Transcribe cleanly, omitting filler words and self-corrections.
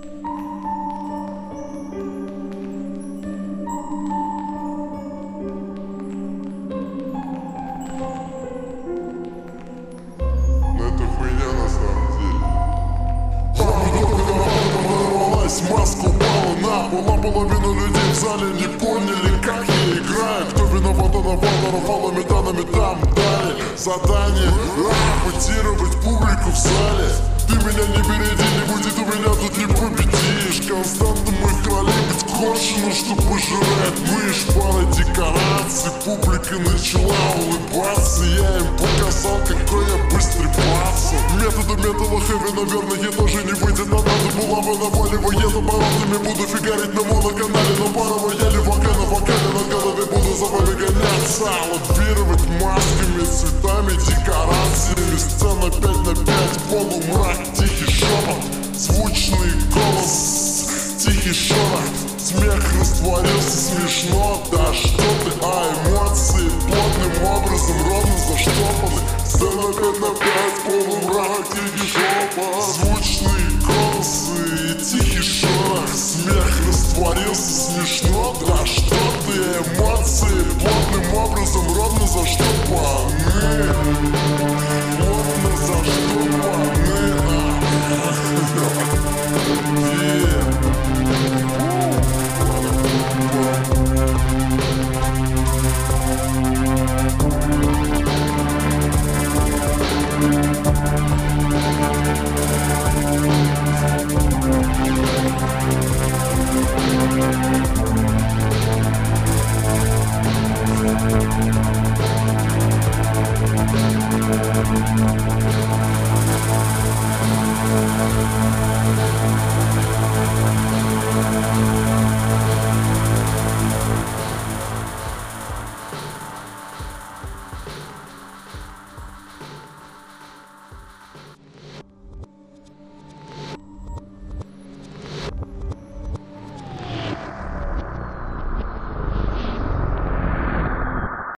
Маску упала на пол, половина людей в зале не поняли, как я играю. Кто виноват, навал, метанами там дали задание репетировать публику в зале. Ты меня не береди, не будет, у меня тут не победишь. Константно моих ролей быть кошено, что пожирает мышь. Пара декораций, публика начала улыбаться. Я им показал, какой я быстрый пассер. Методы металла хэви, наверное, тоже не выйдет. Надо была бы наваливая оборотами. Буду фигарить на моноканале, но пара рояли на вокале на голове буду за вами гоняться. Лоббировать масками, цветами, декорациями. Сцена 5 на 5, полумрак, тихий шепот, звучный голос, тихий шорох. Смех растворился, смешно, да что ты, а эмоции плотным образом ровно заштопаны. Сцена 5 на 5, полумрак, тихий шепот, звучный